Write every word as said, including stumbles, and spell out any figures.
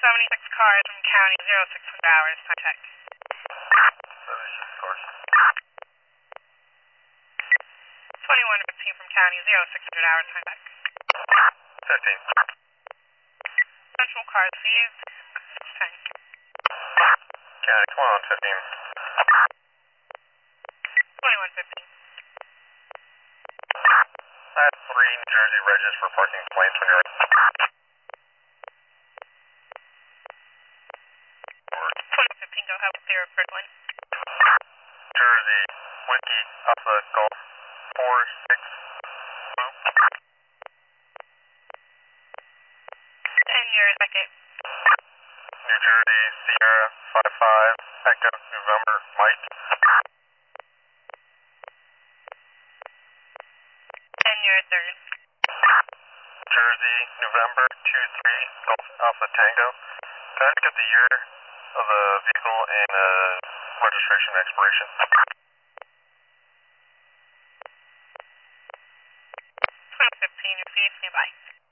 seventy-six cars from county, zero six hundred hours, time check. seventy-six cars. twenty-one fifteen from county, zero six hundred hours, time check. fifteen. Central cars, seized, six ten. County, twenty-one fifteen. twenty-one fifteen. I have three New Jersey Regis for parking complaints when you're ready. twenty fifteen, go ahead with their first one. Jersey, Whiskey, Alpha, Golf, four six. And your second. New Jersey, Sierra, five five, Echo, November, Mike. And your third. Jersey, November, two three, Golf, Alpha, Tango. Can I just get the year of the vehicle and uh, registration expiration? twenty fifteen, your fees, standby.